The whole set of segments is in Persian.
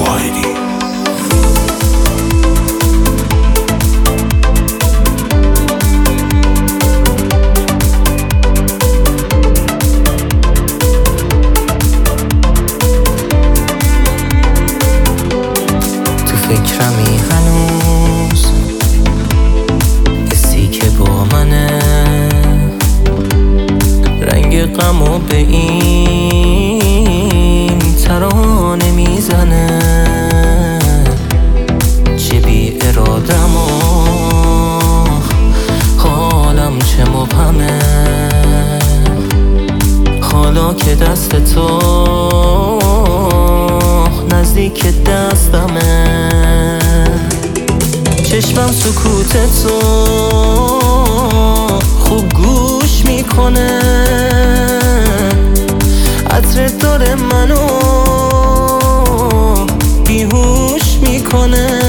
واحدی. تو فکرمی هنوز حسی که با منه، رنگ غمو به این ترانه میزنه. چه بی ارادم و حالم چه مبهمه، حالا که دست تو نزدیک دستمه. چشمم سکوت تو خوب گوش میکنه، عطرت داره منو بیهوش میکنه.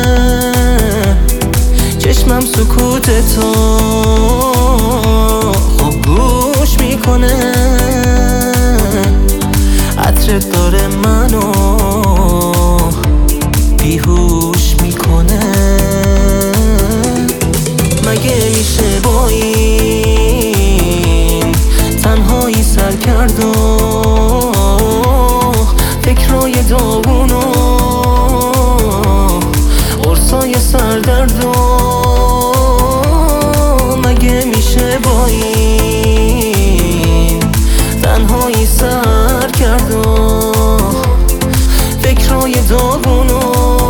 چشمم سکوت تو خوب گوش میکنه، عطرت داره منو بیهوش میکنه. مگه میشه با این تنهایی سر کرد و فکرای داغون و قرصای سردرد و مگه میشه با این تنهایی سر کرد و فکرای داغون و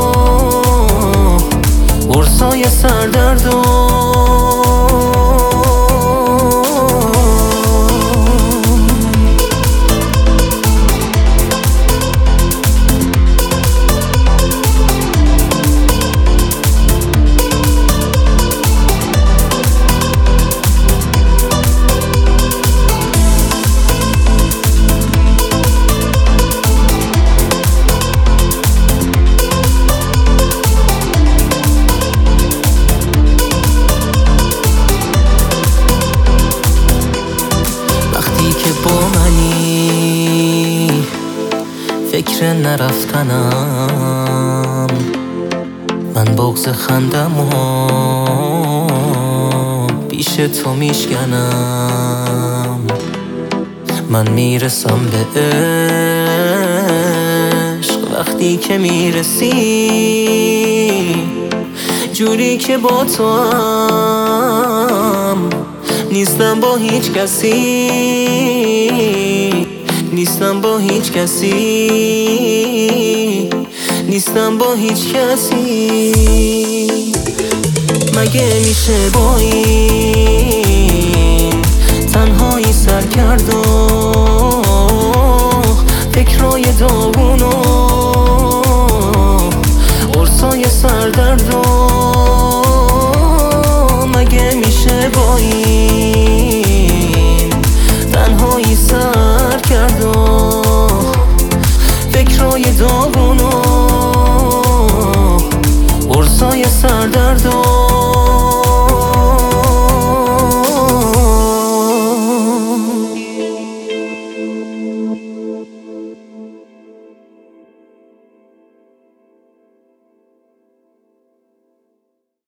قرصای سردرد و فکر نرفتنم، من بغض خندم و پیش تو میشکنم. من میرسم به عشق وقتی که میرسی، جوری که با تو هم نیستم با هیچ کسی، نیستم با هیچ کسی، نیستم با هیچ کسی. مگه میشه با این تنهایی سر کرد و فکرای داغون و قرصای سردرد و مگه میشه با این تنهایی سر کرد و فکرای داغون و قرصای سردرد و